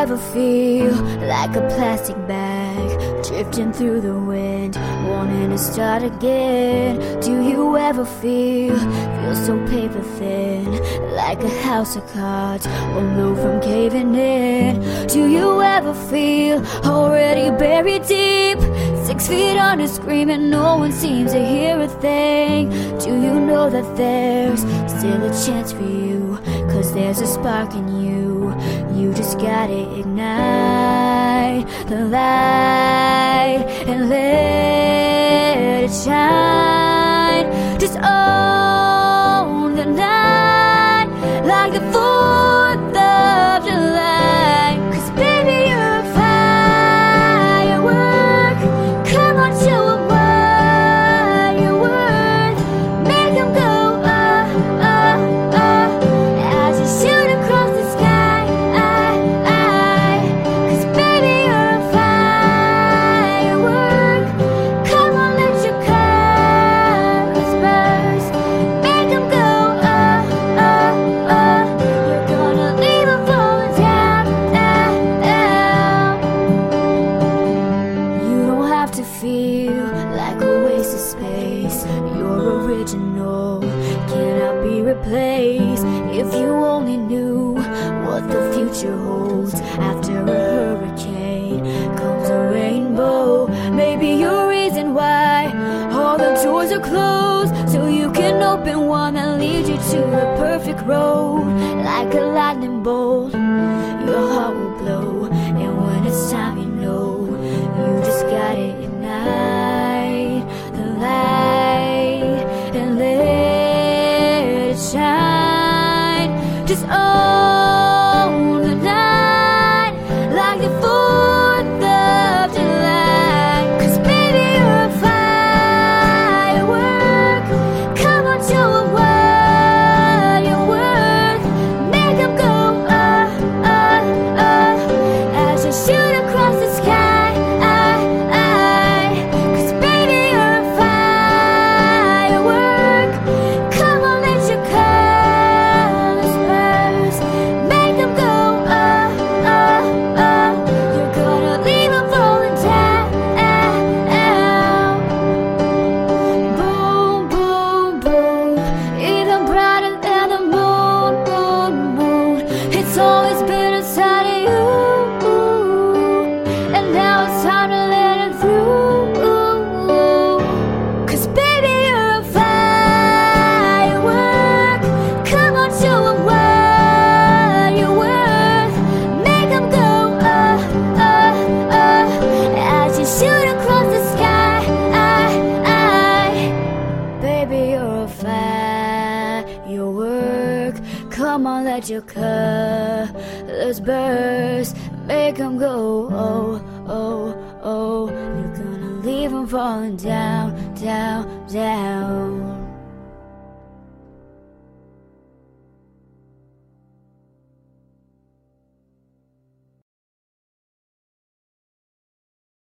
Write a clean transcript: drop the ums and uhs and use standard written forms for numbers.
ever feel like a plastic bag drifting through the wind, wanting to start again? Do you ever feel so paper thin, like a house of cards, alone from caving in? Do you ever feel already buried deep, 6 feet under, screaming, no one seems to hear a thing? Do you know that there's still a chance for you? 'Cause there's a spark in you, you just gotta ignite the light and let it shine. Just own the night like the 4th of July. 'Cause baby, you're a firework. Come on, show 'em what you're worth. Make 'em go as you shoot across the sky. 'Cause baby, you're a firework. Come on, let your colors burst. Make 'em go you're gonna leave 'em falling down. You don't have to feel like a waste of space. You're original, cannot be replaced. If you only knew what the future holds, after a hurricane comes a rainbow. Maybe your reason why all the doors are closed, so you can open one that leads you to the perfect road. Like a lightning bolt, your heart will blow, and when it's time, you know you just gotta ignite the light and let it shine. Just own the night like the 4th of July. 'Cause baby, you're a firework. Come on, show 'em what you're worth. Make 'em go as you shoot across the sky. 'Cause baby, you're a firework. Come on, let your colors burst. Make 'em go you're gonna leave 'em falling down. Boom, boom, boom, even brighter than the moon, moon, moon. It's always been inside of you, and now it's time to let it through. 'Cause baby, you're a firework. Come on, show 'em what you're worth. Make 'em go as you shoot across the sky. Baby, you're a firework. Come on, let your colors burst. Make 'em go you're gonna leave 'em falling down, down, down.